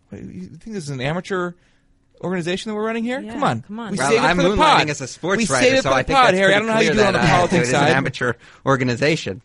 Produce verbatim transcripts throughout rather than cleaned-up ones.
You think this is an amateur organization that we're running here? Yeah, come on. Come on. We Well, save it I'm for the moonlighting pod. as a sports we writer, save it so for I the think pod, that's Harry. I pretty don't know how you clear do it on the that, uh, politics it is side. an amateur organization.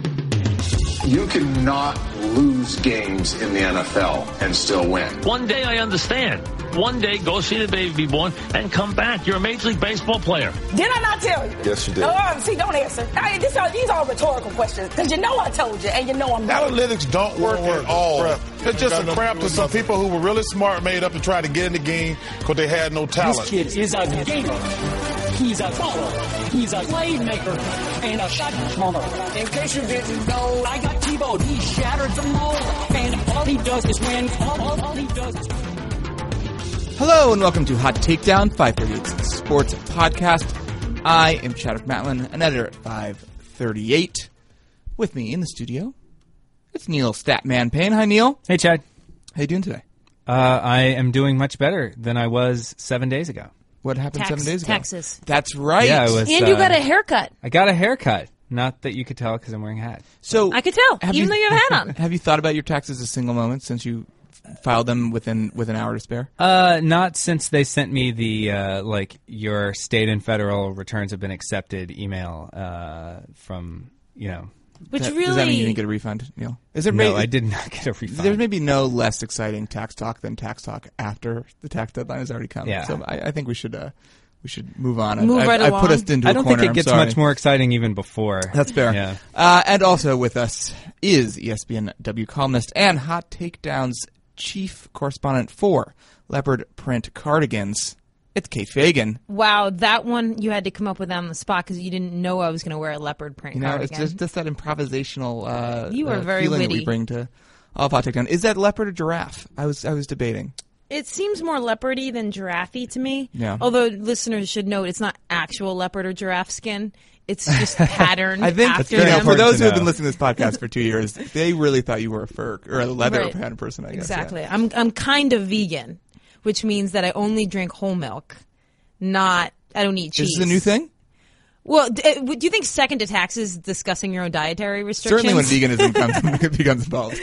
You cannot lose games in the N F L and still win. One day I understand. One day go see the baby be born and come back. You're a Major League Baseball player. Did I not tell you? Yes, you did. Oh, see, don't answer. I mean, this are, these are rhetorical questions because you know I told you and you know I'm right. Analytics don't work at all. It's just a crap that some people who were really smart made up to try to get in the game because they had no talent. This kid is a gamer. He's a baller. He's a playmaker and a shot caller. In case you didn't know, I got T-Bowed. He shattered the mold, and all he does is win. All, all, all he does is win. Hello and welcome to Hot Takedown, five thirty-eight's sports podcast. I am Chadwick Matlin, an editor at five thirty-eight. With me in the studio, it's Neil Statman Payne. Hi, Neil. Hey, Chad. How you doing today? Uh, I am doing much better than I was seven days ago. What happened Tax, seven days ago? Texas. That's right. Yeah, I was, And you uh, got a haircut. I got a haircut. Not that you could tell because I'm wearing a hat. So I could tell, have even though you have a hat on. Have you thought about your taxes a single moment since you filed them within with an hour to spare? Uh, not since they sent me the, uh, like, your state and federal returns have been accepted email uh, from, you know. Which That- really... Does that mean you didn't get a refund, Neil? Is there No, maybe, I did not get a refund. There's maybe no less exciting tax talk than tax talk after the tax deadline has already come. Yeah. So I, I think we should uh, we should move on. Move I, right I, I along. put us into I don't a corner. think it I'm gets sorry. much more exciting even before. That's fair. Yeah. Uh, and also with us is E S P N W columnist and Hot Takedown's chief correspondent for Leopard Print Cardigans. It's Kate Fagan. Wow, that one you had to come up with on the spot because you didn't know I was going to wear a leopard print You know, cardigan. it's just, just that improvisational uh, You are uh, very feeling that witty. we bring to all of Hot Takedown. Is that leopard or giraffe? I was I was debating. It seems more leopardy than giraffe to me. Yeah. Although listeners should note it's not actual leopard or giraffe skin. It's just patterned I think after you know, them. for those who have to been know. listening to this podcast for two years, they really thought you were a fur or a leather Right. kind of person. I guess Exactly. yeah. I'm I'm kind of vegan, which means that I only drink whole milk, not I don't eat cheese. Is this a new thing? Well, d- uh, do you think second to taxes discussing your own dietary restrictions? Certainly, when veganism comes, becomes involved.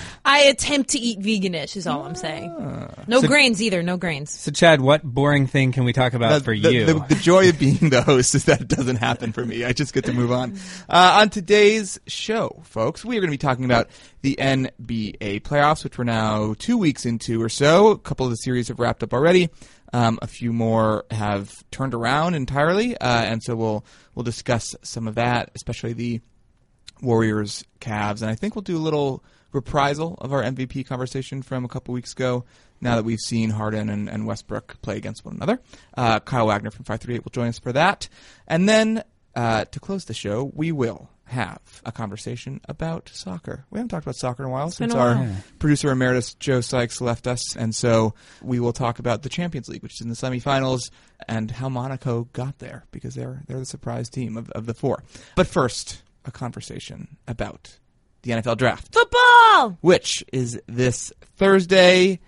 I attempt to eat veganish is all I'm saying. No So- grains either. No grains. So, Chad, what boring thing can we talk about The- for the, you? The, the joy of being the host is that it doesn't happen for me. I just get to move on. Uh, on today's show, folks, we are going to be talking about the N B A playoffs, which we're now two weeks into or so. A couple of the series have wrapped up already. Um, a few more have turned around entirely, uh, and so we'll we'll discuss some of that, especially the Warriors, Cavs, and I think we'll do a little reprisal of our M V P conversation from a couple weeks ago. Now that we've seen Harden and, and Westbrook play against one another, uh, Kyle Wagner from five thirty-eight will join us for that, and then uh, to close the show, we will have a conversation about soccer. We haven't talked about soccer in a while since been a our while. producer emeritus Joe Sykes left us, and so we will talk about the Champions League, which is in the semifinals, and how Monaco got there, because they're they're the surprise team of, of the four. But first, a conversation about the N F L draft, Football! which is this Thursday.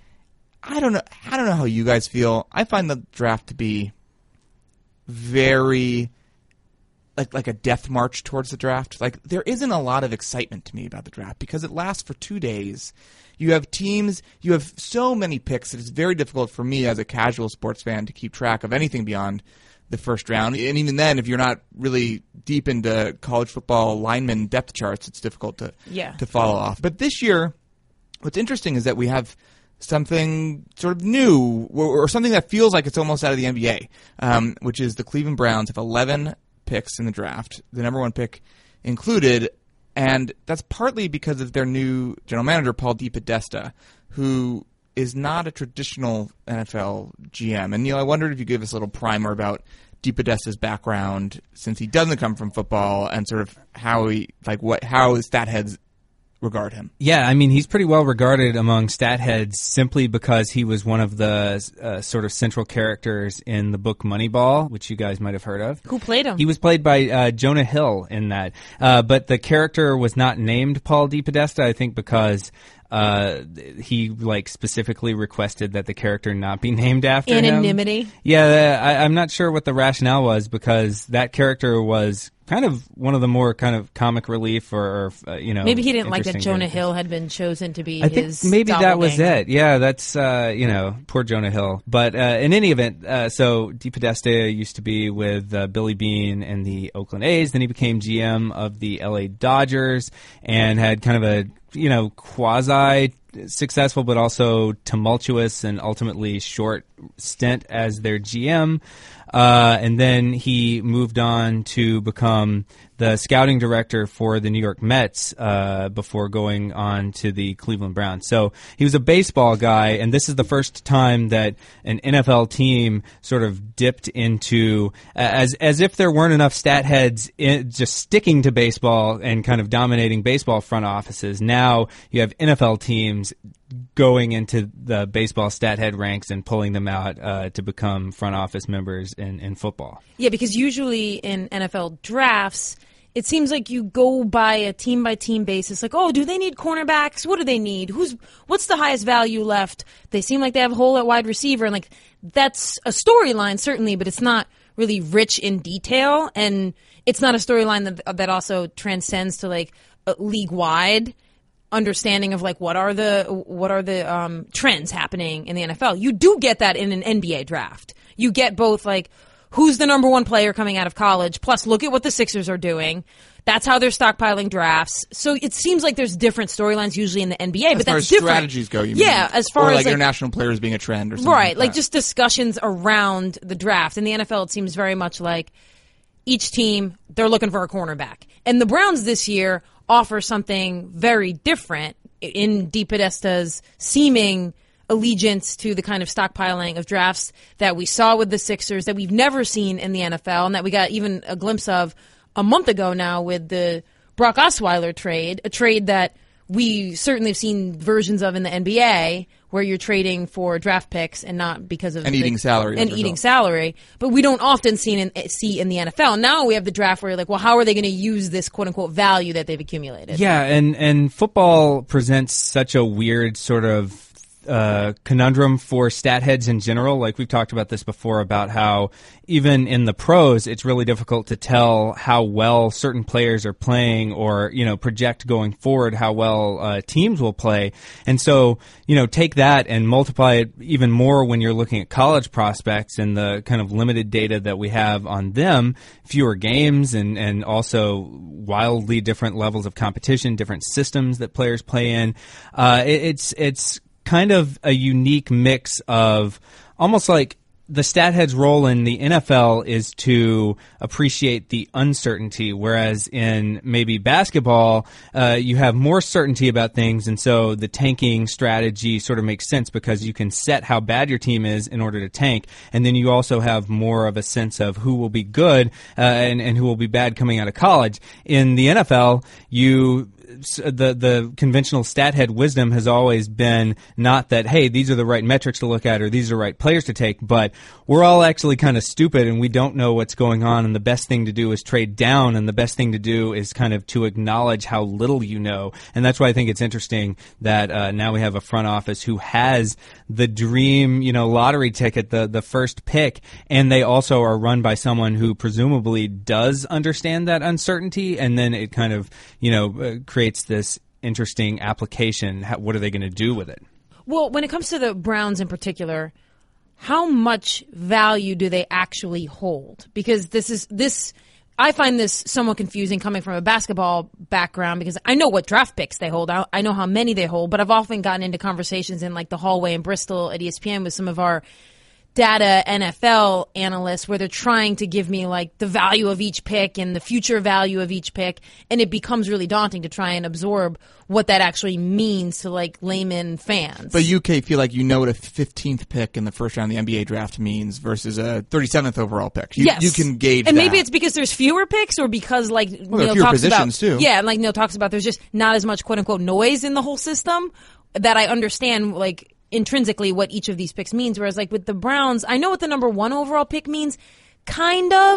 I don't know. I don't know how you guys feel. I find the draft to be very like like a death march towards the draft. Like, there isn't a lot of excitement to me about the draft because it lasts for two days. You have teams, you have so many picks that it's very difficult for me as a casual sports fan to keep track of anything beyond the first round. And even then, if you're not really deep into college football lineman depth charts, it's difficult to Yeah. to follow off. But this year, what's interesting is that we have something sort of new, or, or something that feels like it's almost out of the N B A, um, which is the Cleveland Browns have eleven picks in the draft, the number one pick included, and that's partly because of their new general manager, Paul DePodesta, who is not a traditional N F L G M. And Neil, I wondered if you could give us a little primer about DePodesta's background, since he doesn't come from football, and sort of how he, like, what, how stat heads regard him. Yeah, I mean, he's pretty well regarded among stat heads simply because he was one of the uh, sort of central characters in the book Moneyball, which you guys might have heard of. Who played him? He was played by uh, Jonah Hill in that. Uh, but the character was not named Paul DePodesta, I think because uh, he like specifically requested that the character not be named after him. Anonymity. Yeah, I, I'm not sure what the rationale was because that character was kind of one of the more kind of comic relief or, or uh, you know. Maybe he didn't like that interesting Jonah characters. Hill had been chosen to be I think his maybe that was doppelganger. it. Yeah, that's, uh, you know, poor Jonah Hill. But uh, in any event, uh, so DePodesta used to be with uh, Billy Beane and the Oakland A's. Then he became G M of the L A Dodgers and had kind of a, you know, quasi successful but also tumultuous and ultimately short stint as their G M. Uh, and then he moved on to become the scouting director for the New York Mets uh, before going on to the Cleveland Browns. So he was a baseball guy, and this is the first time that an N F L team sort of dipped into, as as if there weren't enough stat heads in, just sticking to baseball and kind of dominating baseball front offices. Now you have N F L teams going into the baseball stat head ranks and pulling them out uh, to become front office members in, in football. Yeah, because usually in N F L drafts, it seems like you go by a team by team basis. Like, oh, do they need cornerbacks? What do they need? Who's what's the highest value left? They seem like they have a hole at wide receiver, and like that's a storyline certainly, but it's not really rich in detail, and it's not a storyline that that also transcends to like league wide understanding of like what are the what are the um, trends happening in the N F L. You do get that in an N B A draft. You get both like who's the number one player coming out of college, plus look at what the Sixers are doing. That's how they're stockpiling drafts. So it seems like there's different storylines usually in the N B A, as but far that's as different. strategies go, you yeah, mean? as far or as like, like international players being a trend or something. right, like, like that. just discussions around the draft. In the N F L, it seems very much like each team they're looking for a cornerback, and the Browns this year offer something very different in DePodesta's seeming allegiance to the kind of stockpiling of drafts that we saw with the Sixers that we've never seen in the N F L and that we got even a glimpse of a month ago now with the Brock Osweiler trade, a trade that we certainly have seen versions of in the N B A where you're trading for draft picks and not because of and the, eating salary. And eating salary. But we don't often see in, see in the N F L. Now we have the draft where you're like, well, how are they going to use this quote-unquote value that they've accumulated? Yeah, and, and football presents such a weird sort of uh, conundrum for stat heads in general. Like we've talked about this before about how even in the pros, it's really difficult to tell how well certain players are playing or, you know, project going forward how well uh, teams will play. And so, you know, take that and multiply it even more when you're looking at college prospects and the kind of limited data that we have on them, fewer games and, and also wildly different levels of competition, different systems that players play in. Uh, it, it's, it's, kind of a unique mix of almost like the stat head's role in the N F L is to appreciate the uncertainty, whereas in maybe basketball, uh, you have more certainty about things, and so the tanking strategy sort of makes sense because you can set how bad your team is in order to tank, and then you also have more of a sense of who will be good uh, and, and who will be bad coming out of college. In the N F L, you the the conventional stat head wisdom has always been not that, hey, these are the right metrics to look at or these are the right players to take, but we're all actually kind of stupid and we don't know what's going on, and the best thing to do is trade down, and the best thing to do is kind of to acknowledge how little you know. And that's why I think it's interesting that uh, now we have a front office who has the dream, you know, lottery ticket, the the first pick, and they also are run by someone who presumably does understand that uncertainty, and then it kind of, you know, uh, creates this interesting application. How, what are they going to do with it? Well, when it comes to the Browns in particular, how much value do they actually hold? Because this is this I find this somewhat confusing coming from a basketball background because I know what draft picks they hold. I, I know how many they hold, but I've often gotten into conversations in like the hallway in Bristol at E S P N with some of our data N F L analysts where they're trying to give me like the value of each pick and the future value of each pick, and it becomes really daunting to try and absorb what that actually means to like layman fans. But you K, feel like you know what a fifteenth pick in the first round of the N B A draft means versus a thirty-seventh overall pick. You, yes. you can gauge and that. maybe it's because there's fewer picks or because like well, there are Neil fewer talks positions about, too. Yeah, and like Neil talks about, there's just not as much quote unquote noise in the whole system that I understand like intrinsically what each of these picks means. Whereas like with the Browns, I know what the number one overall pick means, kind of,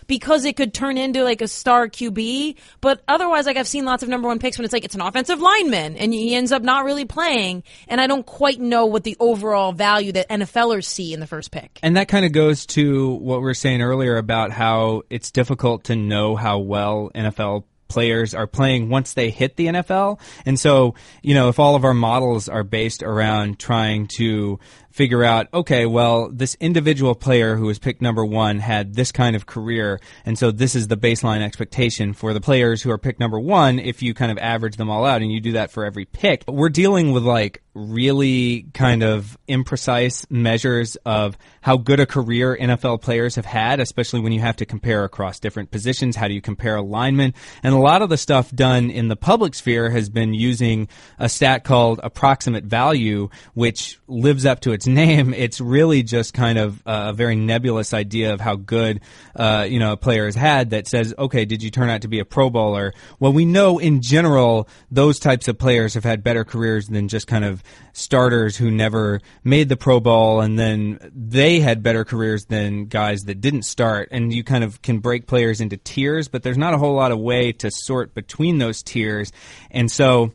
because it could turn into like a star Q B. But otherwise, like I've seen lots of number one picks when it's like it's an offensive lineman and he ends up not really playing. And I don't quite know what the overall value that NFLers see in the first pick. And that kind of goes to what we were saying earlier about how it's difficult to know how well N F L players are playing once they hit the N F L. And so, you know, if all of our models are based around trying to figure out, okay, well, this individual player who was picked number one had this kind of career, and so this is the baseline expectation for the players who are picked number one if you kind of average them all out, and you do that for every pick. But we're dealing with, like, really kind of imprecise measures of how good a career N F L players have had, especially when you have to compare across different positions. How do you compare alignment? And a lot of the stuff done in the public sphere has been using a stat called approximate value, which lives up to its name. It's really just kind of a very nebulous idea of how good, uh, you know, a player has had that says, okay, did you turn out to be a Pro Bowler? Well, we know in general those types of players have had better careers than just kind of starters who never made the Pro Bowl, and then they had better careers than guys that didn't start. And you kind of can break players into tiers, but there's not a whole lot of way to sort between those tiers. And so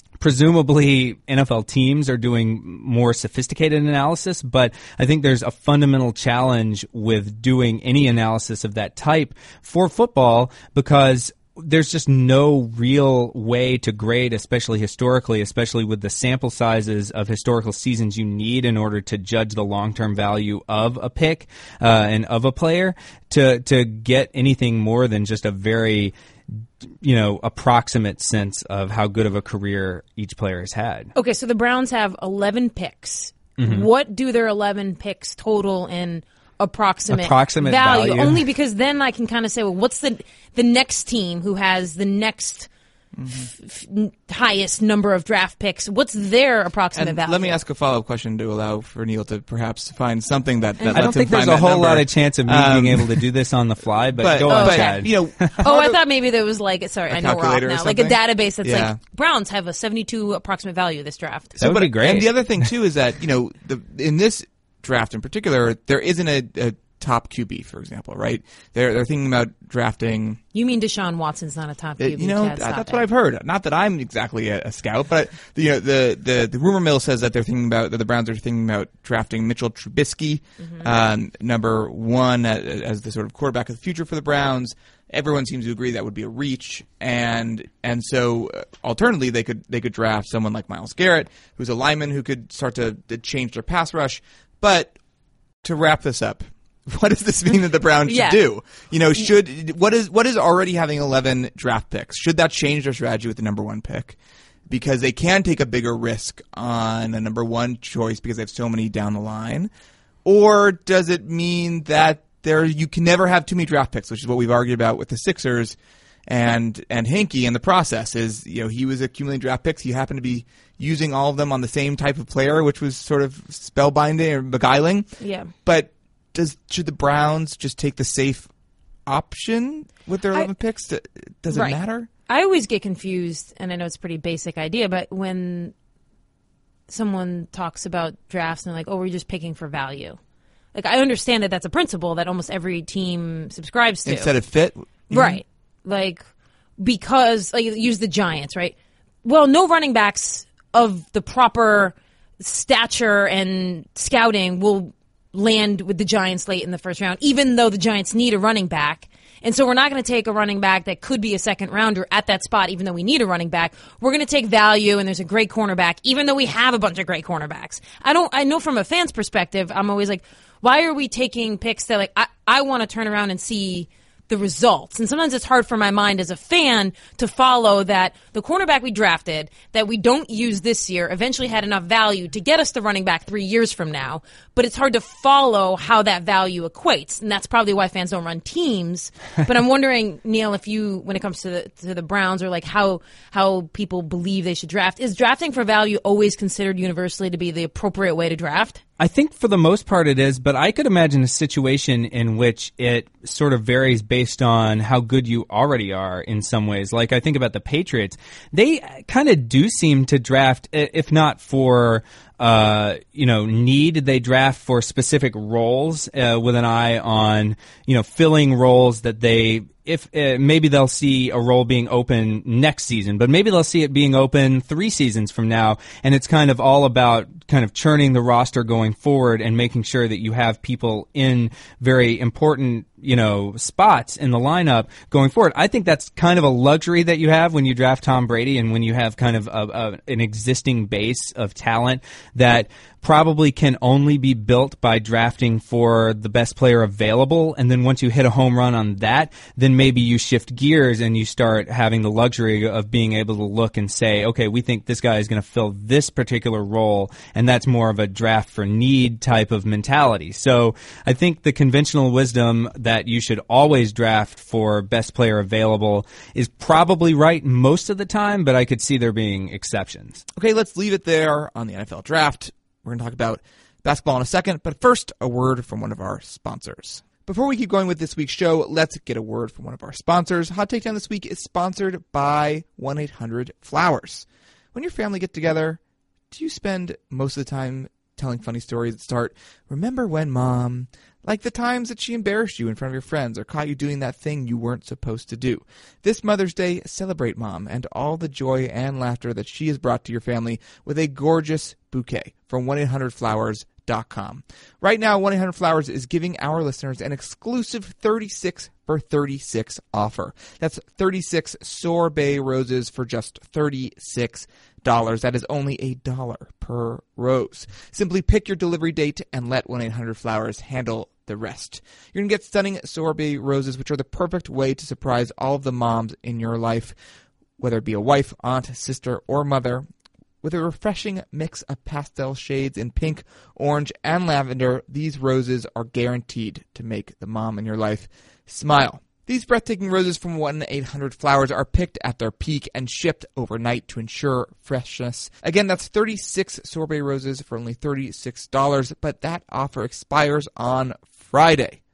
presumably N F L teams are doing more sophisticated analysis, but I think there's a fundamental challenge with doing any analysis of that type for football because there's just no real way to grade, especially historically, especially with the sample sizes of historical seasons you need in order to judge the long-term value of a pick uh, and of a player to to get anything more than just a very, you know, approximate sense of how good of a career each player has had. Okay, so the Browns have eleven picks. Mm-hmm. What do their eleven picks total in approximate, approximate value? value? Only because then I can kind of say, well, what's the the next team who has the next mm-hmm. f- f- highest number of draft picks? What's their approximate and value? Let me ask a follow-up question to allow for Neil to perhaps find something that, that I don't lets think him there's find a that whole number. lot of chance of me Um, being able to do this on the fly, but, but, go on, but, Chad. you know, Oh, I thought maybe there was like, sorry, A I know we're off calculator or now. Like a something? database that's Yeah. like, Browns have a seventy-two approximate value this draft. That would but, be great. And the other thing too is that, you know, the in this draft in particular, there isn't a, a top Q B, for example, right? They're they're thinking about drafting. You mean Deshaun Watson's not a top Q B? Uh, you know, Chad, th- stop that's it. what I've heard. Not that I'm exactly a, a scout, but you know, the, the the rumor mill says that they're thinking about that the Browns are thinking about drafting Mitchell Trubisky, Mm-hmm. um, number one as, as the sort of quarterback of the future for the Browns. Everyone seems to agree that would be a reach, and and so uh, alternatively they could they could draft someone like Myles Garrett, who's a lineman who could start to, to change their pass rush. But to wrap this up, what does this mean that the Browns should Yeah. do? You know, should what is what is already having eleven draft picks? Should that change their strategy with the number one pick? Because they can take a bigger risk on a number one choice because they have so many down the line, or does it mean that there you can never have too many draft picks, which is what we've argued about with the Sixers and and Hinkie in the process? Is, you know, he was accumulating draft picks. He happened to be using all of them on the same type of player, which was sort of spellbinding or beguiling. Yeah. But does should the Browns just take the safe option with their eleven I- picks? Does it Right. matter? I always get confused, and I know it's a pretty basic idea, but when someone talks about drafts and they're like, oh, we're just picking for value. Like, I understand that that's a principle that almost every team subscribes to. Instead of fit? Right. Like, because, like, use the Giants, right? Well, no running backs of the proper stature and scouting will land with the Giants late in the first round, even though the Giants need a running back. And so we're not going to take a running back that could be a second rounder at that spot, even though we need a running back. We're going to take value, and there's a great cornerback, even though we have a bunch of great cornerbacks. I don't, I know from a fan's perspective, I'm always like, why are we taking picks that, like, I, I want to turn around and see the results? And sometimes it's hard for my mind as a fan to follow that the cornerback we drafted that we don't use this year eventually had enough value to get us the running back three years from now. But it's hard to follow how that value equates. And that's probably why fans don't run teams. But I'm wondering, Neil, if you, when it comes to the, to the Browns, or like how, how people believe they should draft, is drafting for value always considered universally to be the appropriate way to draft? I think for the most part it is, but I could imagine a situation in which it sort of varies based on how good you already are in some ways. Like I think about the Patriots. They kind of do seem to draft, if not for uh, you know, need, they draft for specific roles uh, with an eye on, you know, filling roles that they if uh, maybe they'll see a role being open next season, but maybe they'll see it being open three seasons from now, and it's kind of all about kind of churning the roster going forward and making sure that you have people in very important, you know, spots in the lineup going forward. I think that's kind of a luxury that you have when you draft Tom Brady and when you have kind of a, a, an existing base of talent that probably can only be built by drafting for the best player available. And then once you hit a home run on that, then maybe you shift gears and you start having the luxury of being able to look and say, okay, we think this guy is going to fill this particular role. And that's more of a draft for need type of mentality. So I think the conventional wisdom that you should always draft for best player available is probably right most of the time, but I could see there being exceptions. Okay, let's leave it there on the N F L draft. We're going to talk about basketball in a second, but first, a word from one of our sponsors. Before we keep going with this week's show, let's get a word from one of our sponsors. Hot Takedown this week is sponsored by one eight hundred flowers. When your family get together, do you spend most of the time telling funny stories that start, remember when mom, like the times that she embarrassed you in front of your friends or caught you doing that thing you weren't supposed to do? This Mother's Day, celebrate mom and all the joy and laughter that she has brought to your family with a gorgeous bouquet from one eight hundred flowers dot com. Right now, one eight hundred flowers is giving our listeners an exclusive thirty-six for thirty-six offer. That's thirty-six sorbet roses for just thirty-six dollars. That is only a dollar per rose. Simply pick your delivery date and let one eight hundred flowers handle the rest. You're going to get stunning sorbet roses, which are the perfect way to surprise all of the moms in your life, whether it be a wife, aunt, sister, or mother. With a refreshing mix of pastel shades in pink, orange, and lavender, these roses are guaranteed to make the mom in your life smile. These breathtaking roses from one eight hundred flowers are picked at their peak and shipped overnight to ensure freshness. Again, that's thirty-six sorbet roses for only thirty-six dollars, but that offer expires on Friday.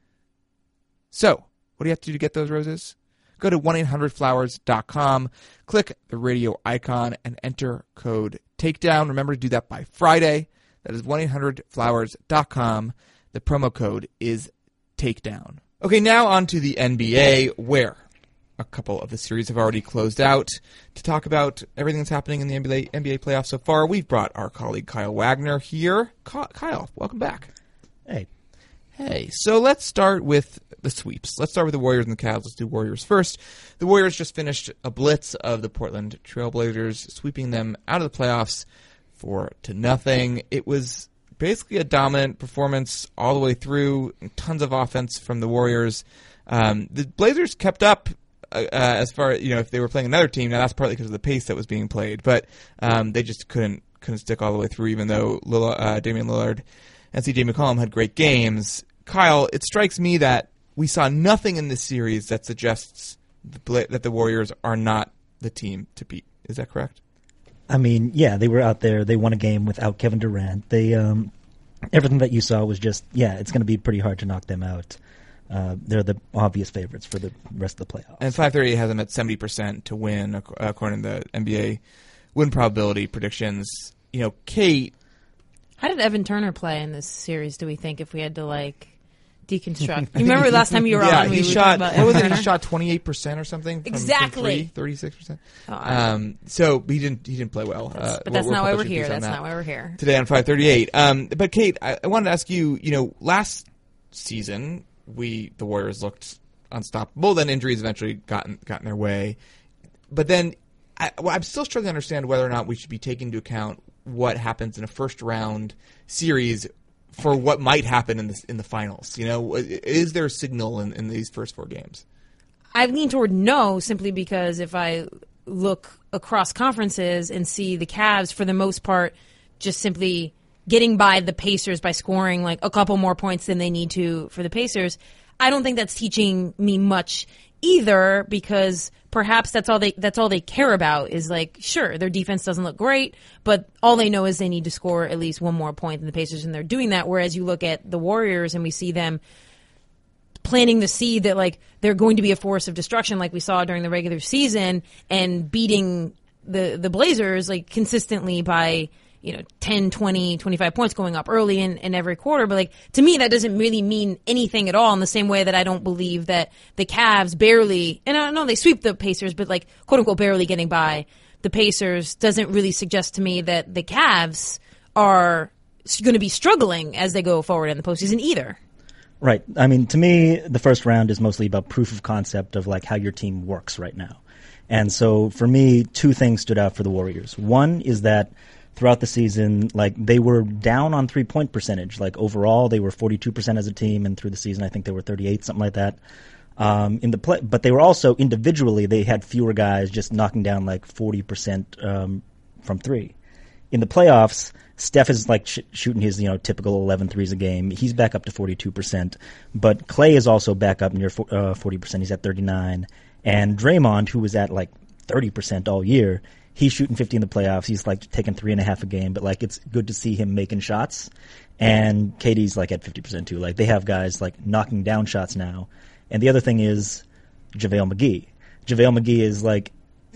So, what do you have to do to get those roses? Go to one eight hundred flowers dot com, click the radio icon, and enter code TAKEDOWN. Remember to do that by Friday. That is one eight hundred flowers dot com. The promo code is TAKEDOWN. Okay, now on to the N B A, where a couple of the series have already closed out. To talk about everything that's happening in the N B A, N B A playoffs so far, we've brought our colleague Kyle Wagner here. Kyle, welcome back. Hey. Hey, so let's start with the sweeps. Let's start with the Warriors and the Cavs. Let's do Warriors first. The Warriors just finished a blitz of the Portland Trailblazers, sweeping them out of the playoffs four to nothing. It was basically a dominant performance all the way through. Tons of offense from the Warriors. Um, the Blazers kept up uh, as far as, you know, if they were playing another team. Now that's partly because of the pace that was being played, but um, they just couldn't couldn't stick all the way through. Even though Lillard, uh, Damian Lillard and C J McCollum had great games. Kyle, it strikes me that we saw nothing in this series that suggests the, that the Warriors are not the team to beat. Is that correct? I mean, yeah, they were out there. They won a game without Kevin Durant. They um, everything that you saw was just, yeah, it's going to be pretty hard to knock them out. Uh, they're the obvious favorites for the rest of the playoffs. And five thirty-eight has them at seventy percent to win, according to the N B A win probability predictions. You know, Kate. How did Evan Turner play in this series, do we think, if we had to, like, deconstruct? You remember he, last time you were yeah, on? He we shot, were about what was Turner? it? He shot twenty-eight percent or something? From, exactly. From thirty-six percent? Oh, um, so he didn't he didn't play well. That's, uh, but that's we'll, not we'll why we're here. That's that not why we're here. Today on five thirty-eight. Um, but, Kate, I, I wanted to ask you, you know, last season, we the Warriors looked unstoppable. Then injuries eventually got in, got in their way. But then I, well, I'm still struggling to understand whether or not we should be taking into account what happens in a first-round series for what might happen in the in the finals. You know, is there a signal in, in these first four games? I lean toward no, simply because if I look across conferences and see the Cavs, for the most part, just simply getting by the Pacers by scoring like a couple more points than they need to for the Pacers, I don't think that's teaching me much either, because perhaps that's all they that's all they care about is like, sure, their defense doesn't look great, but all they know is they need to score at least one more point than the Pacers, and they're doing that. Whereas you look at the Warriors and we see them planting the seed that like they're going to be a force of destruction, like we saw during the regular season, and beating the the Blazers like consistently by, you know, ten, twenty, twenty-five points, going up early in, in every quarter. But like, to me, that doesn't really mean anything at all, in the same way that I don't believe that the Cavs barely, and I know they sweep the Pacers, but like, quote unquote, barely getting by the Pacers doesn't really suggest to me that the Cavs are going to be struggling as they go forward in the postseason either. Right. I mean, to me, the first round is mostly about proof of concept of like how your team works right now. And so for me, two things stood out for the Warriors. One is that throughout the season, like, they were down on three-point percentage. Like, overall, they were forty-two percent as a team, and through the season, I think they were thirty-eight, something like that. Um, in the play, but they were also individually, they had fewer guys just knocking down like forty percent um, from three. In the playoffs, Steph is like sh- shooting his, you know, typical eleven threes a game. He's back up to forty-two percent, but Klay is also back up near uh, forty percent. He's at thirty-nine, and Draymond, who was at like thirty percent all year, he's shooting fifty in the playoffs. He's like taking three and a half a game, but like, it's good to see him making shots. And K D's like at fifty percent too. Like, they have guys like knocking down shots now. And the other thing is JaVale McGee. JaVale McGee is like,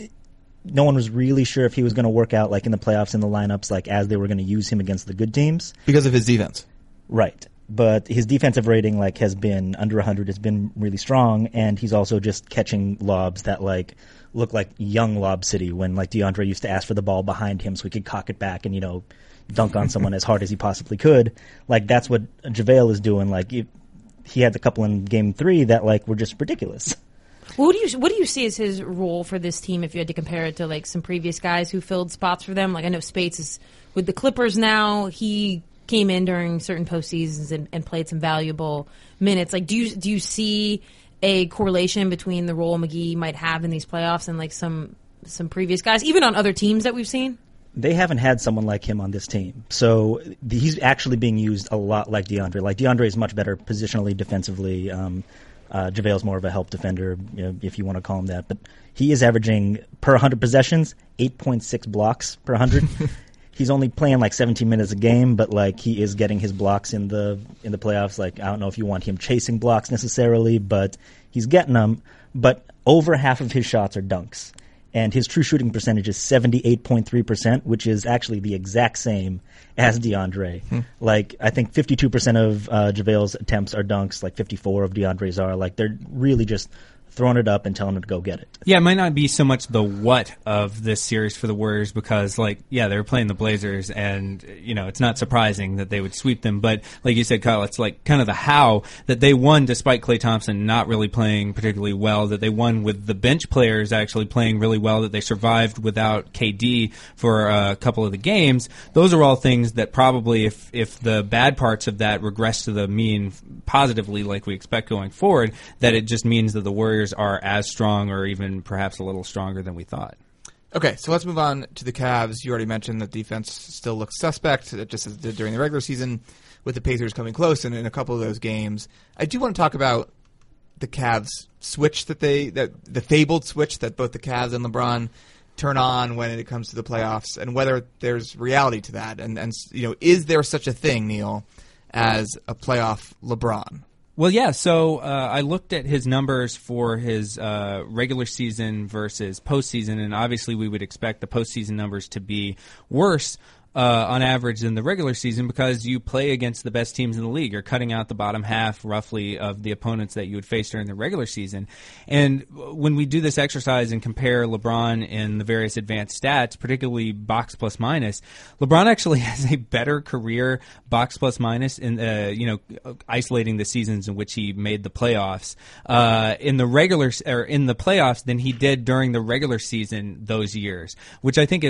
no one was really sure if he was going to work out like in the playoffs in the lineups, like as they were going to use him against the good teams. Because of his defense. Right. But his defensive rating like has been under one hundred, has been really strong, and he's also just catching lobs that like look like young Lob City, when like DeAndre used to ask for the ball behind him so he could cock it back and, you know, dunk on someone as hard as he possibly could. Like, that's what JaVale is doing. Like, it, he had a couple in game three that like were just ridiculous. What do you what do you see as his role for this team if you had to compare it to like some previous guys who filled spots for them? Like, I know Spates is with the Clippers now. He came in during certain postseasons and, and played some valuable minutes. Like, do you do you see a correlation between the role McGee might have in these playoffs and like some some previous guys, even on other teams that we've seen? They haven't had someone like him on this team. So he's actually being used a lot like DeAndre. Like, DeAndre is much better positionally, defensively. Um, uh, JaVale's more of a help defender, you know, if you want to call him that. But he is averaging, per one hundred possessions, eight point six blocks per one hundred. He's only playing like seventeen minutes a game, but like he is getting his blocks in the in the playoffs. Like, I don't know if you want him chasing blocks necessarily, but he's getting them. But over half of his shots are dunks. And his true shooting percentage is seventy-eight point three percent, which is actually the exact same as DeAndre. Hmm. Like, I think fifty-two percent of uh, JaVale's attempts are dunks, like fifty-four of DeAndre's are. Like, they're really just throwing it up and telling him to go get it. Yeah, it might not be so much the what of this series for the Warriors because, like, yeah, they were playing the Blazers, and, you know, it's not surprising that they would sweep them. But, like you said, Kyle, it's like kind of the how that they won despite Klay Thompson not really playing particularly well, that they won with the bench players actually playing really well, that they survived without K D for a couple of the games. Those are all things that probably, if, if the bad parts of that regress to the mean positively like we expect going forward, that it just means that the Warriors are as strong or even perhaps a little stronger than we thought. Okay, so let's move on to the Cavs. You already mentioned that defense still looks suspect, just as it did during the regular season, with the Pacers coming close and in a couple of those games. I do want to talk about the Cavs switch that they, that the fabled switch that both the Cavs and LeBron turn on when it comes to the playoffs, and whether there's reality to that. And, and you know, is there such a thing, Neil, as a playoff LeBron? Well, yeah, so uh, I looked at his numbers for his uh, regular season versus postseason, and obviously we would expect the postseason numbers to be worse uh, on average than the regular season because you play against the best teams in the league. You're cutting out the bottom half, roughly, of the opponents that you would face during the regular season. And when we do this exercise and compare LeBron in the various advanced stats, particularly box plus minus, LeBron actually has a better career box plus minus in, uh, you know, isolating the seasons in which he made the playoffs uh, in the regular or in the playoffs than he did during the regular season those years, which I think is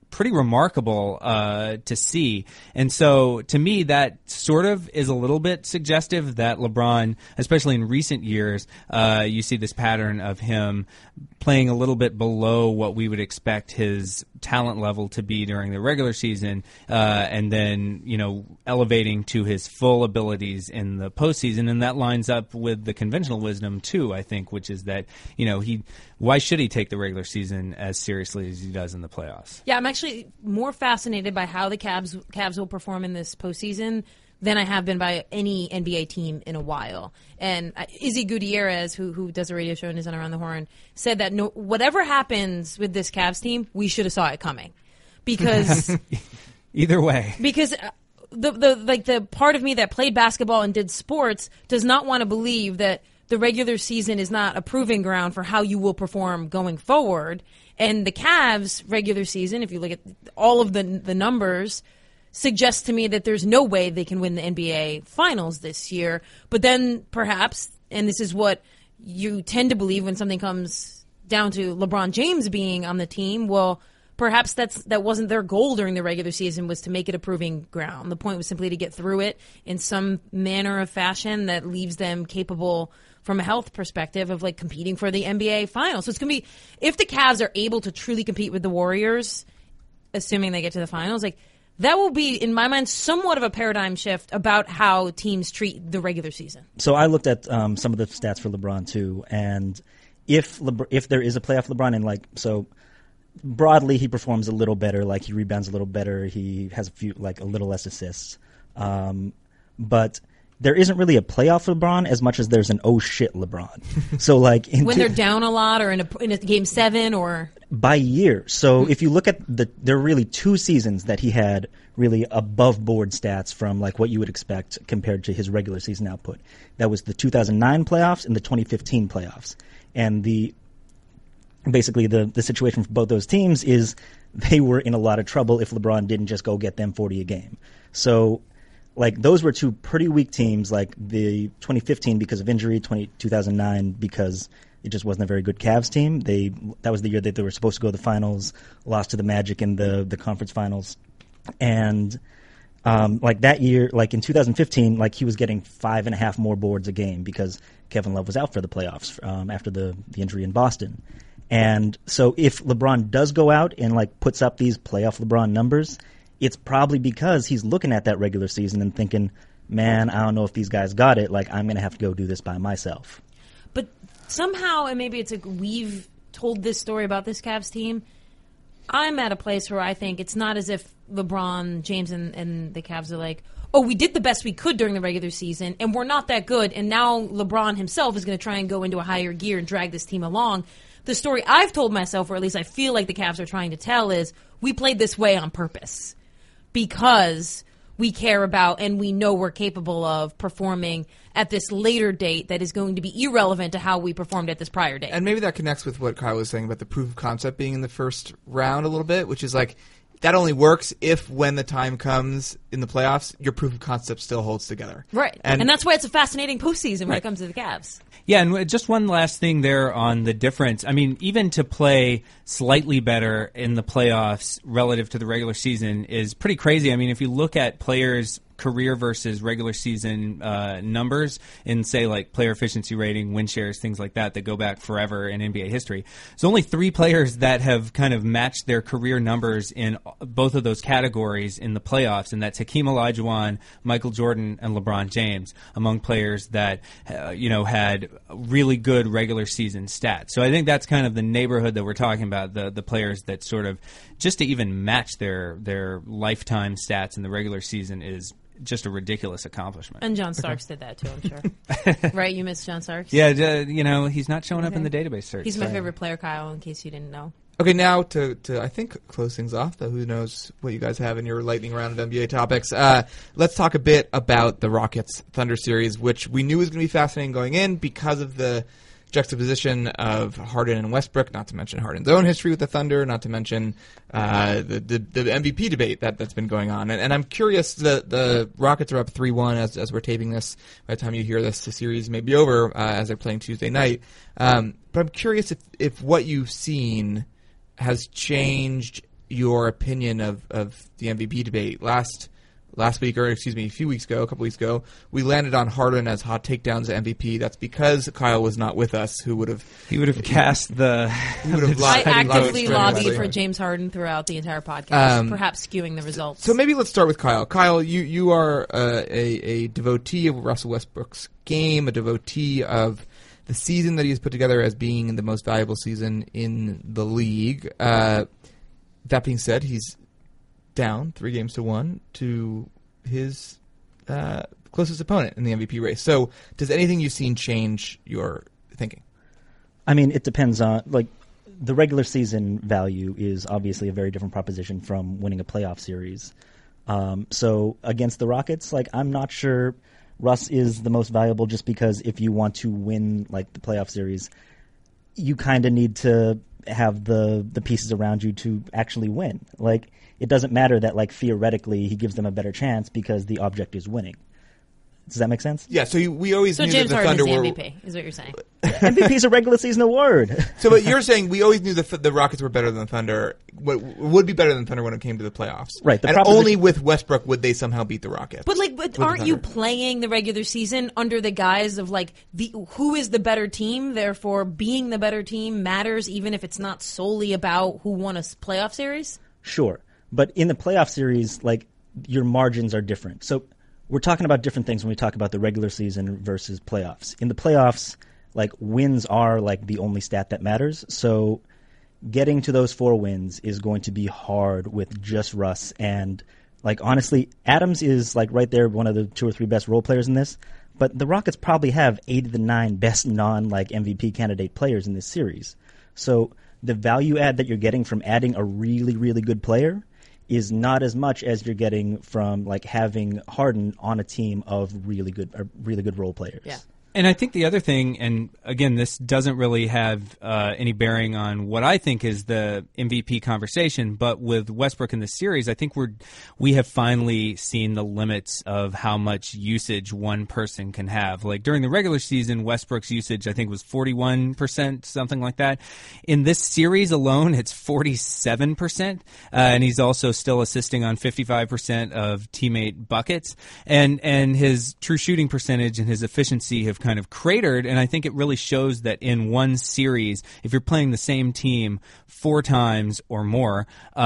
pretty remarkable uh, to see. And so to me, that sort of is a little bit suggestive that LeBron, especially in recent years, uh, you see this pattern of him playing a little bit below what we would expect his talent level to be during the regular season, uh, and then, you know, elevating to his full abilities in the postseason. And that lines up with the conventional wisdom too, I think, which is that, you know, he, why should he take the regular season as seriously as he does in the playoffs? Yeah, I'm actually more fascinated by how the Cavs Cavs will perform in this postseason than I have been by any N B A team in a while. And uh, Izzy Gutierrez, who who does a radio show and is on Around the Horn, said that no, whatever happens with this Cavs team, we should have saw it coming, because either way, because. Uh, The, the like the part of me that played basketball and did sports does not want to believe that the regular season is not a proving ground for how you will perform going forward. And the Cavs regular season, if you look at all of the the numbers, suggests to me that there's no way they can win the N B A Finals this year. But then perhaps, and this is what you tend to believe when something comes down to LeBron James being on the team, well, perhaps that's that wasn't their goal during the regular season, was to make it a proving ground. The point was simply to get through it in some manner of fashion that leaves them capable from a health perspective of like competing for the N B A Finals. So it's going to be, if the Cavs are able to truly compete with the Warriors, assuming they get to the finals, like that will be, in my mind, somewhat of a paradigm shift about how teams treat the regular season. So I looked at um, some of the stats for LeBron too, and if Lebr- if there is a playoff LeBron, and like so. Broadly, he performs a little better. Like he rebounds a little better. He has a few, like a little less assists. Um, but there isn't really a playoff LeBron as much as there's an oh shit LeBron. So like in when t- they're down a lot, or in a in a game seven, or by year. So if you look at the, there are really two seasons that he had really above board stats from like what you would expect compared to his regular season output. That was the two thousand nine playoffs and the twenty fifteen playoffs, and the Basically, the, the situation for both those teams is they were in a lot of trouble if LeBron didn't just go get them forty a game. So, like, those were two pretty weak teams, like the twenty fifteen because of injury, two thousand nine because it just wasn't a very good Cavs team. They That was the year that they were supposed to go to the finals, lost to the Magic in the, the conference finals. And, um, like, that year, like in two thousand fifteen, like, he was getting five and a half more boards a game because Kevin Love was out for the playoffs um, after the, the injury in Boston. And so if LeBron does go out and like puts up these playoff LeBron numbers, it's probably because he's looking at that regular season and thinking, man, I don't know if these guys got it. Like, I'm going to have to go do this by myself. But somehow, and maybe it's like we've told this story about this Cavs team, I'm at a place where I think it's not as if LeBron James and, and the Cavs are like, oh, we did the best we could during the regular season, and we're not that good, and now LeBron himself is going to try and go into a higher gear and drag this team along. The story I've told myself, or at least I feel like the Cavs are trying to tell, is we played this way on purpose because we care about and we know we're capable of performing at this later date that is going to be irrelevant to how we performed at this prior date. And maybe that connects with what Kyle was saying about the proof of concept being in the first round a little bit, which is like, that only works if, when the time comes in the playoffs, your proof of concept still holds together. Right. And, and that's why it's a fascinating postseason when right. it comes to the Cavs. Yeah, and just one last thing there on the difference. I mean, even to play slightly better in the playoffs relative to the regular season is pretty crazy. I mean, if you look at players' career versus regular season uh, numbers in, say, like player efficiency rating, win shares, things like that, that go back forever in N B A history, there's only three players that have kind of matched their career numbers in both of those categories in the playoffs, and that's Hakeem Olajuwon, Michael Jordan, and LeBron James, among players that uh, you know had really good regular season stats. So I think that's kind of the neighborhood that we're talking about, the the players that sort of, just to even match their their lifetime stats in the regular season is just a ridiculous accomplishment. And John Starks did that too, I'm sure. Right? You missed John Starks? Yeah, uh, you know, he's not showing okay. up in the database search. He's my so. favorite player, Kyle, in case you didn't know. Okay, now to, to I think, close things off, though who knows what you guys have in your lightning round of N B A topics. Uh, let's talk a bit about the Rockets-Thunder series, which we knew was going to be fascinating going in because of the juxtaposition of Harden and Westbrook, not to mention Harden's own history with the Thunder, not to mention uh, the, the the M V P debate that, that's been going on. And, and I'm curious, the the Rockets are up three one as, as we're taping this. By the time you hear this, the series may be over uh, as they're playing Tuesday night. Um, but I'm curious if, if what you've seen has changed your opinion of, of the M V P debate. Last last week, or excuse me, a few weeks ago, a couple weeks ago, we landed on Harden as hot takedowns M V P. That's because Kyle was not with us, who would have... He would have cast the... He would have I actively lobbied strenuously. for James Harden throughout the entire podcast, Um, perhaps skewing the results. So maybe let's start with Kyle. Kyle, you, you are uh, a, a devotee of Russell Westbrook's game, a devotee of the season that he has put together as being the most valuable season in the league. Uh, that being said, he's down three games to one to his uh, closest opponent in the M V P race. So does anything you've seen change your thinking? I mean, it depends on, like, the regular season value is obviously a very different proposition from winning a playoff series. Um, so against the Rockets, like, I'm not sure Russ is the most valuable, just because if you want to win, like, the playoff series, you kind of need to have the the pieces around you to actually win. Like, it doesn't matter that, like, theoretically he gives them a better chance because the object is winning. Does that make sense? Yeah, so you, we always so knew James that the Harden Thunder is the were... M V P, is what you're saying. M V P is a regular season award. So but you're saying we always knew the the Rockets were better than the Thunder, what would be better than the Thunder when it came to the playoffs. Right. The and proposition- only with Westbrook would they somehow beat the Rockets. But like, but With the aren't you Thunder. playing the regular season under the guise of like the who is the better team? Therefore, being the better team matters, even if it's not solely about who won a s- playoff series. Sure. But in the playoff series, like, your margins are different. So we're talking about different things when we talk about the regular season versus playoffs. In the playoffs, like, wins are, like, the only stat that matters. So getting to those four wins is going to be hard with just Russ. And, like, honestly, Adams is, like, right there, one of the two or three best role players in this. But the Rockets probably have eight of the nine best non, like, M V P candidate players in this series. So the value add that you're getting from adding a really, really good player is not as much as you're getting from, like, having Harden on a team of really good, uh, really good role players. Yeah. And I think the other thing, and again, this doesn't really have uh, any bearing on what I think is the M V P conversation, but with Westbrook in this series, I think we're we have finally seen the limits of how much usage one person can have. Like during the regular season, Westbrook's usage I think was forty-one percent, something like that. In this series alone, it's forty-seven percent, uh, and he's also still assisting on fifty-five percent of teammate buckets, and and his true shooting percentage and his efficiency have kind of cratered, and I think it really shows that in one series, if you're playing the same team four times or more,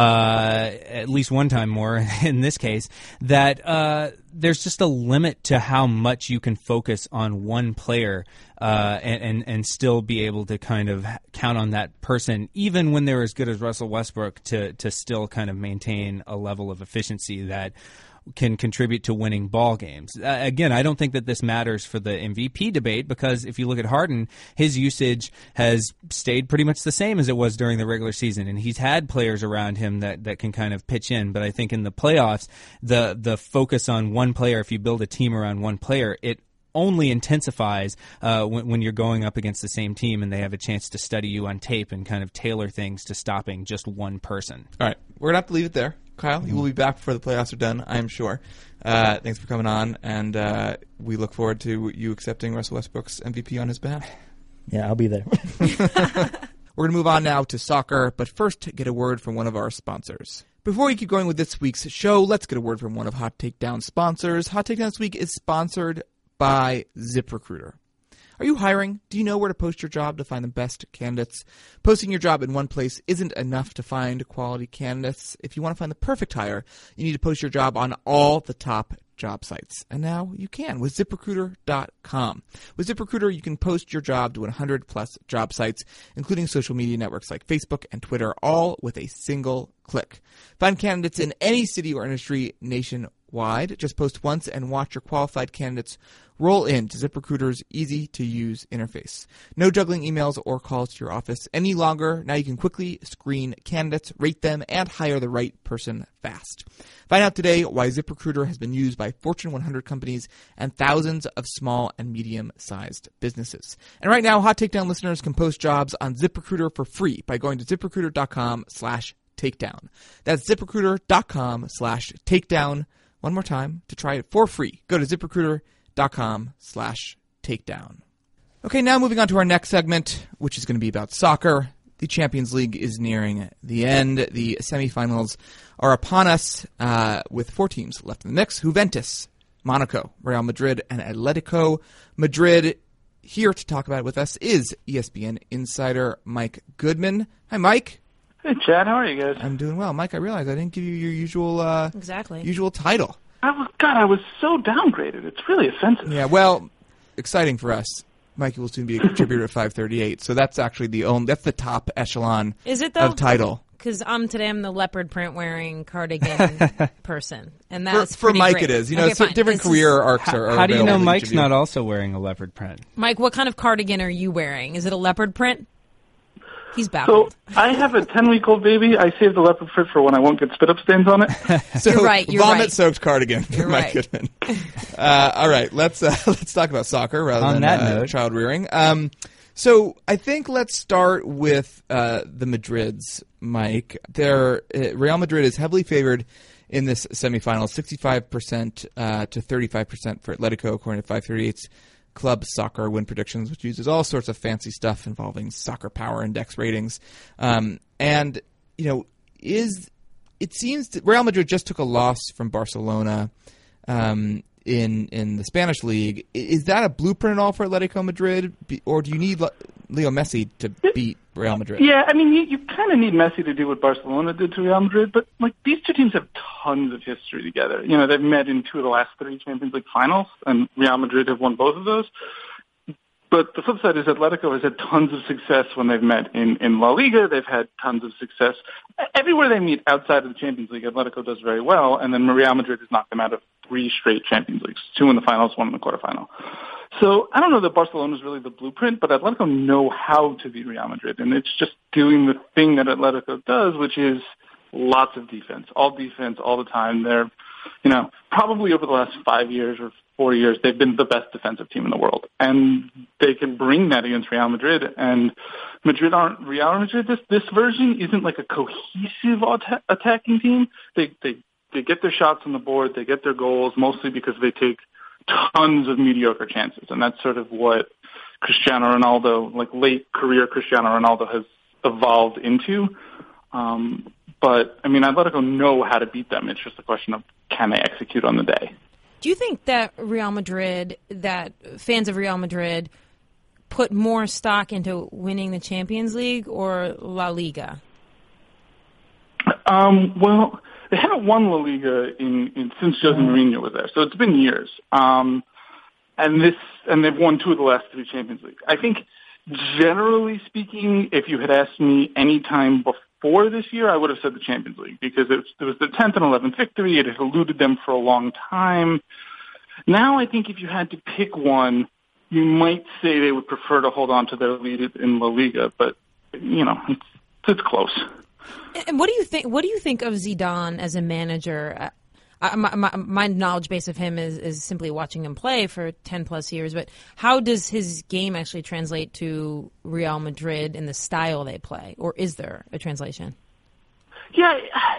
uh, at least one time more in this case, that uh, there's just a limit to how much you can focus on one player uh, and, and, and still be able to kind of count on that person, even when they're as good as Russell Westbrook, to, to still kind of maintain a level of efficiency that can contribute to winning ball games. Uh, again, I don't think that this matters for the M V P debate, because if you look at Harden, his usage has stayed pretty much the same as it was during the regular season, and he's had players around him that, that can kind of pitch in. But I think in the playoffs, the the focus on one player, if you build a team around one player, it only intensifies uh, when, when you're going up against the same team and they have a chance to study you on tape and kind of tailor things to stopping just one person. All right. We're going to have to leave it there. Kyle, you will be back before the playoffs are done, I am sure. Uh, thanks for coming on, and uh, we look forward to you accepting Russell Westbrook's M V P on his behalf. Yeah, I'll be there. We're going to move on now to soccer, but first get a word from one of our sponsors. Before we keep going with this week's show, let's get a word from one of Hot Takedown's sponsors. Hot Takedown this week is sponsored by ZipRecruiter. Are you hiring? Do you know where to post your job to find the best candidates? Posting your job in one place isn't enough to find quality candidates. If you want to find the perfect hire, you need to post your job on all the top job sites. And now you can with zip recruiter dot com. With ZipRecruiter, you can post your job to one hundred plus job sites, including social media networks like Facebook and Twitter, all with a single click. Find candidates in any city or industry nationwide. Just post once and watch your qualified candidates roll into ZipRecruiter's easy-to-use interface. No juggling emails or calls to your office any longer. Now you can quickly screen candidates, rate them, and hire the right person fast. Find out today why ZipRecruiter has been used by Fortune one hundred companies and thousands of small and medium-sized businesses. And right now, Hot Takedown listeners can post jobs on ZipRecruiter for free by going to ZipRecruiter dot com slash takedown. That's ZipRecruiter dot com slash takedown. One more time to try it for free. Go to ZipRecruiter dot com slash takedown. Okay, now moving on to our next segment, which is going to be about soccer. the Champions League is nearing the end. The semifinals are upon us uh, with four teams left in the mix. Juventus, Monaco, Real Madrid, and Atletico Madrid. Here to talk about it with us is E S P N insider Mike Goodman. Hi, Mike. Hey, Chad. How are you guys? I'm doing well. Mike, I realize I didn't give you your usual uh, exactly usual title. I was, God, I was so downgraded. It's really offensive. Yeah, well, exciting for us. Mikey will soon be a contributor at five thirty-eight, so that's actually the only, that's the top echelon Is it, though? of title. Because um, today I'm the leopard print wearing cardigan person, and that's for, for pretty Mike. great. It is, you know, Okay, so fine. different This career is, arcs are. are How do you know available to each Mike's of you. not also wearing a leopard print? Mike, what kind of cardigan are you wearing? Is it a leopard print? He's baffled. So I have a ten-week-old baby. I saved the leopard print for when I won't get spit-up stains on it. So You're right, you're vomit-soaked cardigan for You're Mike right. Goodman. uh, all right, let's uh, let's talk about soccer rather On than that uh, note. child rearing. Um, so I think let's start with uh, the Madrids, Mike. They're, uh, Real Madrid is heavily favored in this semifinal, sixty-five percent uh, to thirty-five percent for Atletico, according to five thirty-eight's Club Soccer Win Predictions, which uses all sorts of fancy stuff involving soccer power index ratings. Um, and, you know, is it seems that Real Madrid just took a loss from Barcelona um, in in the Spanish league. Is that a blueprint at all for Atletico Madrid, Be- or do you need Le- Leo Messi to beat Real Madrid? Yeah, I mean, you, you kind of need Messi to do what Barcelona did to Real Madrid, but like these two teams have tons of history together. You know, they've met in two of the last three Champions League finals, and Real Madrid have won both of those. But the flip side is Atletico has had tons of success when they've met in, in La Liga. They've had tons of success everywhere they meet outside of the Champions League. Atletico does very well, and then Real Madrid has knocked them out of three straight Champions Leagues, two in the finals, one in the quarterfinal. So I don't know that Barcelona is really the blueprint, but Atletico know how to beat Real Madrid, and it's just doing the thing that Atletico does, which is lots of defense, all defense, all the time. They're, you know, probably over the last five years or four years, they've been the best defensive team in the world, and they can bring that against Real Madrid. And Madrid aren't Real Madrid. This this version isn't like a cohesive atta- attacking team. They they they get their shots on the board, they get their goals mostly because they take tons of mediocre chances, and that's sort of what Cristiano Ronaldo, like late career Cristiano Ronaldo, has evolved into. Um, but I mean, Atletico know how to beat them. It's just a question of can they execute on the day. Do you think that Real Madrid, that fans of Real Madrid, put more stock into winning the Champions League or La Liga? Um, well, they haven't won La Liga in, in since Jose Mourinho was there, so it's been years. Um, and this, and they've won two of the last three Champions League. I think, generally speaking, if you had asked me any time before this year, I would have said the Champions League because it was, it was the tenth and eleventh victory. It had eluded them for a long time. Now, I think if you had to pick one, you might say they would prefer to hold on to their lead in La Liga, but you know, it's, it's close. And what do you think? What do you think of Zidane as a manager? Uh, my, my, my knowledge base of him is, is simply watching him play for ten plus years. But how does his game actually translate to Real Madrid in the style they play, or is there a translation? Yeah,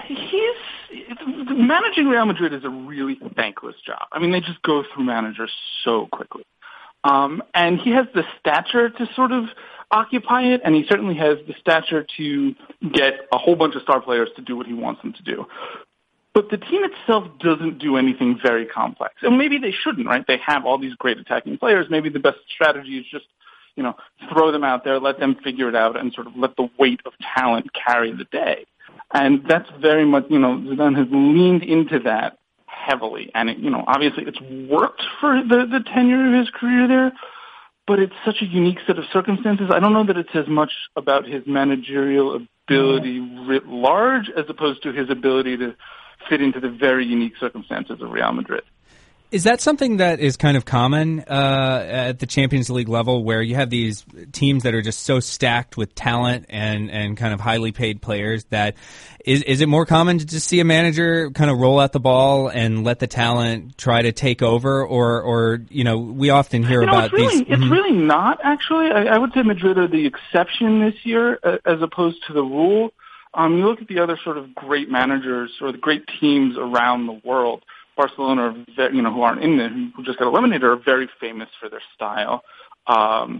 he's managing Real Madrid is a really thankless job. I mean, they just go through managers so quickly, um, and he has the stature to sort of occupy it, and he certainly has the stature to get a whole bunch of star players to do what he wants them to do. But the team itself doesn't do anything very complex. And maybe they shouldn't, right? They have all these great attacking players. Maybe the best strategy is just, you know, throw them out there, let them figure it out, and sort of let the weight of talent carry the day. And that's very much, you know, Zidane has leaned into that heavily. And, it, you know, obviously it's worked for the, the tenure of his career there, but it's such a unique set of circumstances. I don't know that it's as much about his managerial ability writ large as opposed to his ability to fit into the very unique circumstances of Real Madrid. Is that something that is kind of common uh, at the Champions League level, where you have these teams that are just so stacked with talent and, and kind of highly paid players that is is it more common to just see a manager kind of roll out the ball and let the talent try to take over, or or you know we often hear you know, about it's really, these. It's mm-hmm. really not actually. I, I would say Madrid are the exception this year uh, as opposed to the rule. Um, you look at the other sort of great managers or the great teams around the world. Barcelona, are, you know, who aren't in there, who just got eliminated, are very famous for their style. Um,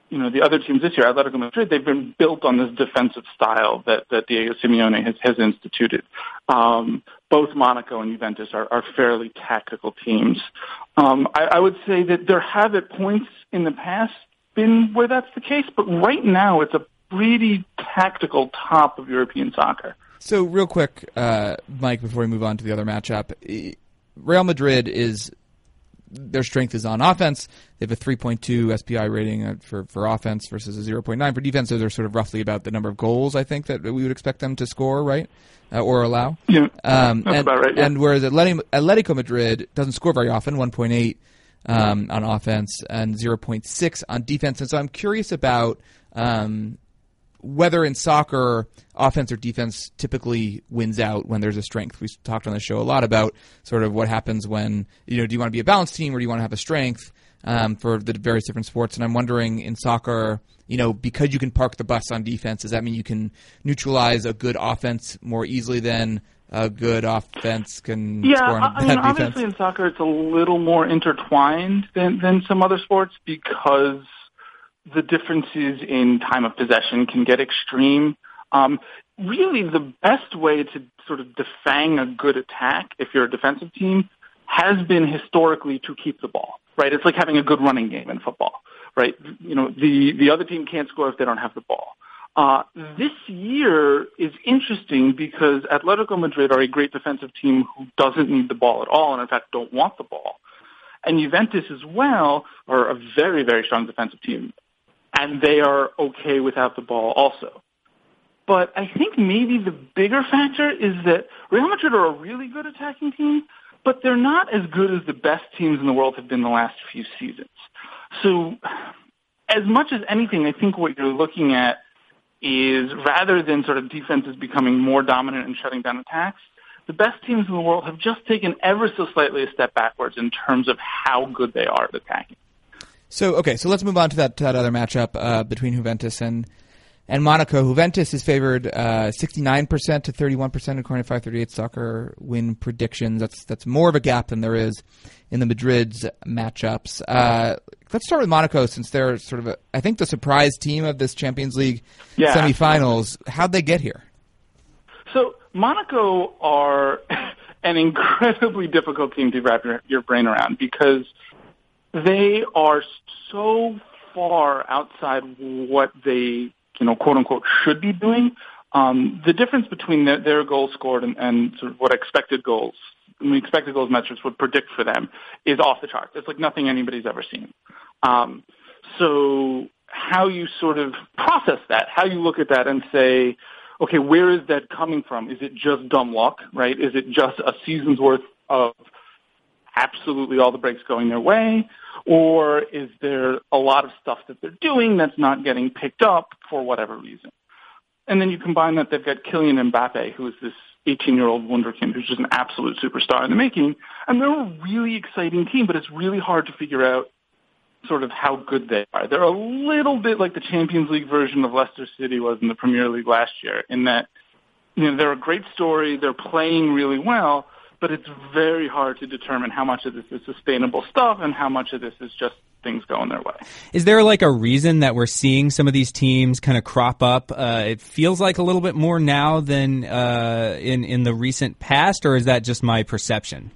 you know, the other teams this year, Atletico Madrid, they've been built on this defensive style that, that Diego Simeone has, has instituted. Um, both Monaco and Juventus are, are fairly tactical teams. Um, I, I would say that there have at points in the past been where that's the case, but right now it's a pretty tactical top of European soccer. So real quick, uh, Mike, before we move on to the other matchup, Real Madrid is... their strength is on offense. They have a three point two S P I rating for, for offense versus a zero point nine for defense. So they're sort of roughly about the number of goals, I think, that we would expect them to score, right? Uh, or allow. Yeah, um, that's and, about right. Yeah. And whereas Atletico Madrid doesn't score very often, one point eight um, on offense and zero point six on defense. And so I'm curious about um, whether in soccer, offense or defense typically wins out when there's a strength. We've talked on the show a lot about sort of what happens when, you know, do you want to be a balanced team or do you want to have a strength um, for the various different sports? And I'm wondering in soccer, you know, because you can park the bus on defense, does that mean you can neutralize a good offense more easily than a good offense can yeah, score on a I bad mean, defense? obviously in soccer it's a little more intertwined than, than some other sports because the differences in time of possession can get extreme. Um, really, the best way to sort of defang a good attack, if you're a defensive team, has been historically to keep the ball, right? It's like having a good running game in football, right? You know, the, the other team can't score if they don't have the ball. Uh, this year is interesting because Atletico Madrid are a great defensive team who doesn't need the ball at all and, in fact, don't want the ball. And Juventus as well are a very, very strong defensive team, and they are okay without the ball also. But I think maybe the bigger factor is that Real Madrid are a really good attacking team, but they're not as good as the best teams in the world have been the last few seasons. So as much as anything, I think what you're looking at is rather than sort of defenses becoming more dominant and shutting down attacks, the best teams in the world have just taken ever so slightly a step backwards in terms of how good they are at attacking. So, okay, so let's move on to that, that other matchup uh, between Juventus and and Monaco. Juventus is favored uh, sixty-nine percent to thirty-one percent according to five thirty-eight Soccer win predictions. That's that's more of a gap than there is in the Madrid's matchups. Uh, let's start with Monaco since they're sort of, a, I think, the surprise team of this Champions League yeah, semifinals. How'd they get here? So Monaco are an incredibly difficult team to wrap your, your brain around because they are so far outside what they, you know, quote unquote, should be doing. Um, the difference between their, their goals scored and, and sort of what expected goals, I mean, expected goals metrics would predict for them is off the charts. It's like nothing anybody's ever seen. Um, so how you sort of process that, how you look at that and say, okay, where is that coming from? Is it just dumb luck, right? Is it just a season's worth of absolutely all the breaks going their way? Or is there a lot of stuff that they're doing that's not getting picked up for whatever reason? And then you combine that they've got Kylian Mbappe, who is this eighteen-year-old wunderkind who's just an absolute superstar in the making. And they're a really exciting team, but it's really hard to figure out sort of how good they are. They're a little bit like the Champions League version of Leicester City was in the Premier League last year, in that, you know, they're a great story, they're playing really well, but it's very hard to determine how much of this is sustainable stuff and how much of this is just things going their way. Is there like a reason that we're seeing some of these teams kind of crop up? Uh, it feels like a little bit more now than uh, in in the recent past, or is that just my perception?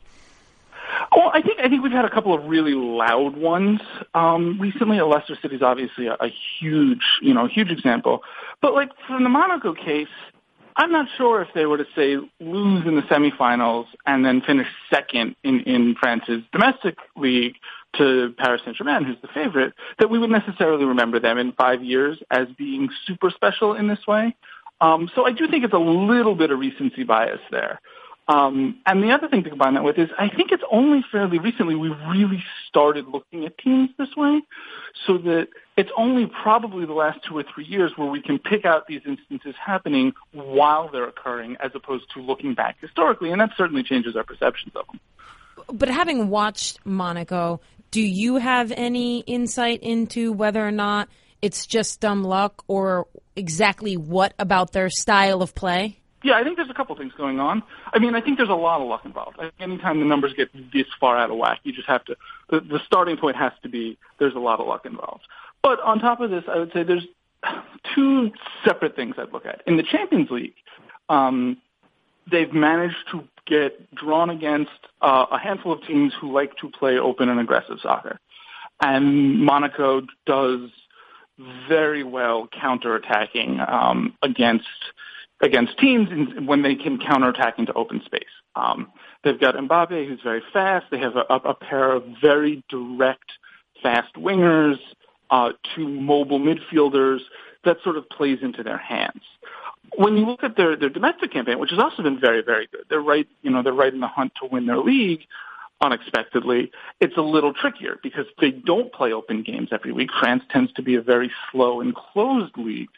Well, I think I think we've had a couple of really loud ones um, recently. Leicester City is obviously a, a huge, you know, huge example. But like from the Monaco case, I'm not sure if they were to say lose in the semifinals and then finish second in, in France's domestic league to Paris Saint-Germain, who's the favorite, that we would necessarily remember them in five years as being super special in this way. Um, so I do think it's a little bit of recency bias there. Um, and the other thing to combine that with is I think it's only fairly recently we've really started looking at teams this way, so that it's only probably the last two or three years where we can pick out these instances happening while they're occurring as opposed to looking back historically, and that certainly changes our perceptions of them. But having watched Monaco, do you have any insight into whether or not it's just dumb luck or exactly what about their style of play? Yeah, I think there's a couple things going on. I mean, I think there's a lot of luck involved. I think anytime the numbers get this far out of whack, you just have to, the, the starting point has to be there's a lot of luck involved. But on top of this, I would say there's two separate things I'd look at. In the Champions League, um, they've managed to get drawn against uh, a handful of teams who like to play open and aggressive soccer. And Monaco does very well counterattacking um, against against teams in, when they can counterattack into open space. Um, they've got Mbappe, who's very fast. They have a, a pair of very direct, fast wingers, uh, two mobile midfielders. That sort of plays into their hands. When you look at their, their domestic campaign, which has also been very, very good, they're right, you know, they're right in the hunt to win their league. Unexpectedly, it's a little trickier because they don't play open games every week. France tends to be a very slow and closed league.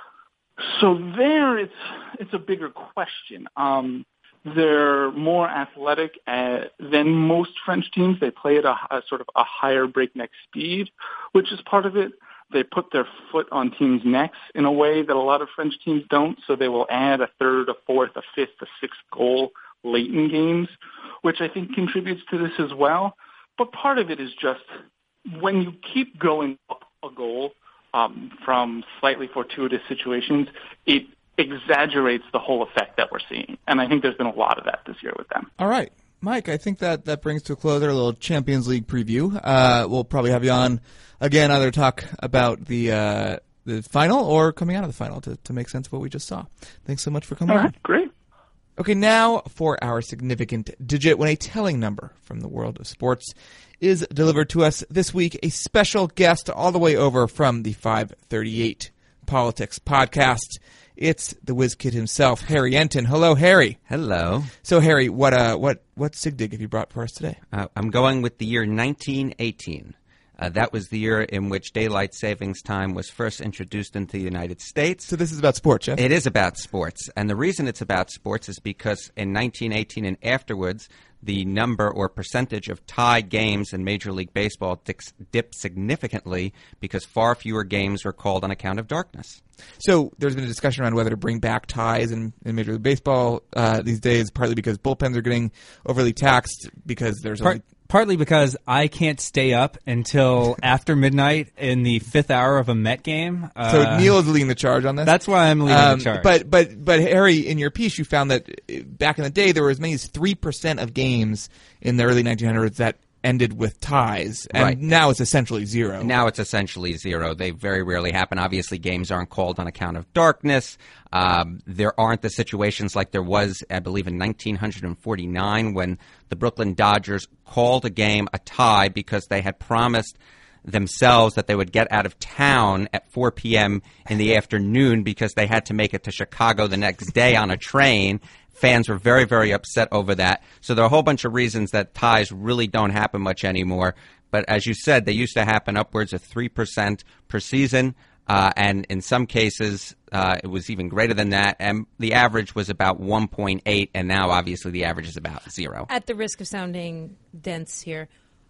So there, it's it's a bigger question. Um, they're more athletic uh, than most French teams. They play at a, a sort of a higher breakneck speed, which is part of it. They put their foot on teams' necks in a way that a lot of French teams don't. So they will add a third, a fourth, a fifth, a sixth goal late in games, which I think contributes to this as well. But part of it is just when you keep going up a goal um, from slightly fortuitous situations, it exaggerates the whole effect that we're seeing. And I think there's been a lot of that this year with them. All right. Mike, I think that, that brings to a close our little Champions League preview. Uh, we'll probably have you on again, either talk about the uh, the final or coming out of the final to, to make sense of what we just saw. Thanks so much for coming All right, on. Great. Okay, now for our significant digit. When a telling number from the world of sports is delivered to us this week, a special guest all the way over from the five thirty-eight Politics podcast. It's the whiz kid himself, Harry Enton. Hello, Harry. Hello. So, Harry, what uh, what what sig dig have you brought for us today? Uh, I'm going with the year nineteen eighteen. Uh, that was the year in which daylight savings time was first introduced into the United States. So this is about sports, yes? It is about sports. And the reason it's about sports is because in nineteen eighteen and afterwards, the number or percentage of tied games in Major League Baseball dix- dipped significantly because far fewer games were called on account of darkness. So there's been a discussion around whether to bring back ties in, in Major League Baseball uh, these days, partly because bullpens are getting overly taxed because there's Part- only... Partly because I can't stay up until after midnight in the fifth hour of a Met game. Uh, So Neil is leading the charge on this. That's why I'm leading um, the charge. But but but Harry, in your piece, you found that back in the day there were as many as three percent of games in the early nineteen hundreds that ended with ties, and Right. now it's essentially zero. Now it's essentially zero. They very rarely happen. Obviously, games aren't called on account of darkness. Um, there aren't the situations like there was, I believe, in nineteen forty-nine when the Brooklyn Dodgers called a game a tie because they had promised themselves that they would get out of town at four p.m. in the afternoon because they had to make it to Chicago the next day on a train. Fans were very, very upset over that. So there are a whole bunch of reasons that ties really don't happen much anymore. But as you said, they used to happen upwards of three percent per season. Uh, and in some cases, uh, it was even greater than that. And the average was about one point eight. And now, obviously, the average is about zero. At the risk of sounding dense here,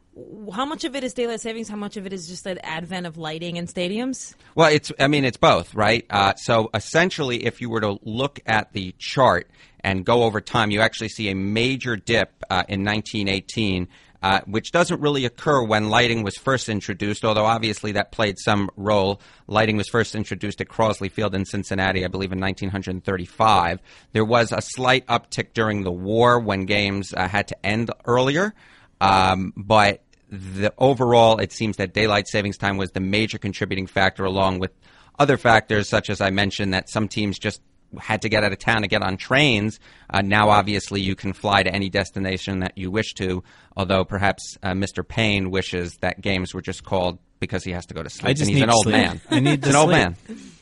how much of it is daylight savings? How much of it is just the advent of lighting in stadiums? Well, it's, I mean, it's both, right? Uh, so essentially, if you were to look at the chart and go over time, you actually see a major dip uh, in nineteen eighteen, uh, which doesn't really occur when lighting was first introduced, although obviously that played some role. Lighting was first introduced at Crosley Field in Cincinnati, I believe, in nineteen thirty-five. There was a slight uptick during the war when games uh, had to end earlier, um, but the overall, it seems that daylight savings time was the major contributing factor, along with other factors, such as I mentioned, that some teams just had to get out of town to get on trains. Uh, now, obviously, you can fly to any destination that you wish to, although perhaps uh, Mister Payne wishes that games were just called because he has to go to sleep. I just and he's need an old sleep. man. I need he's to an old sleep. man.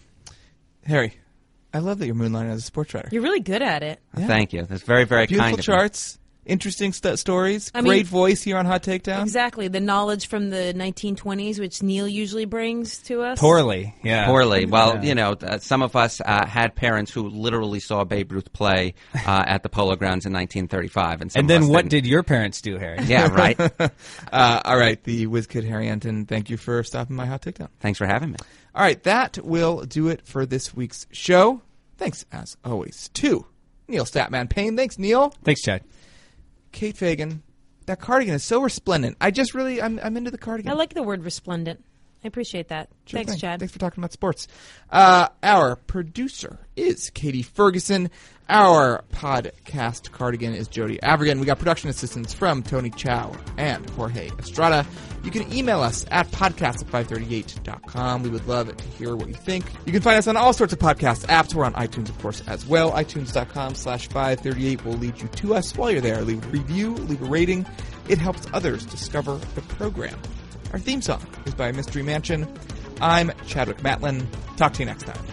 Harry, I love that you're moonlighting as a sports writer. You're really good at it. Yeah. Thank you. That's very, very Beautiful kind of charts, interesting st- stories, I great mean- voice here on Hot Takedown. Exactly. The knowledge from the nineteen twenties, which Neil usually brings to us. Poorly, yeah. Poorly. Well, Yeah. you know, uh, some of us uh, had parents who literally saw Babe Ruth play uh, at the Polo Grounds in nineteen thirty-five. And, some And of then us what didn't. did your parents do, Harry? Yeah, right. uh, all right, the whiz kid Harry Enton, thank you for stopping by Hot Takedown. Thanks for having me. All right, that will do it for this week's show. Thanks, as always, to Neil Statman Payne. Thanks, Neil. Thanks, Chad. Kate Fagan. That cardigan is so resplendent. I just really, I'm, I'm into the cardigan. I like the word resplendent. I appreciate that. Sure Thanks, thing. Chad. Thanks for talking about sports. Uh, our producer is Katie Ferguson. Our podcast cardigan is Jody Avergan. We got production assistance from Tony Chow and Jorge Estrada. You can email us at podcast at five thirty-eight dot com. We would love to hear what you think. You can find us on all sorts of podcast apps. We're on iTunes, of course, as well. iTunes.com slash 538 will lead you to us. While you're there, leave a review, leave a rating. It helps others discover the program. Our theme song is by Mystery Mansion. I'm Chadwick Matlin. Talk to you next time.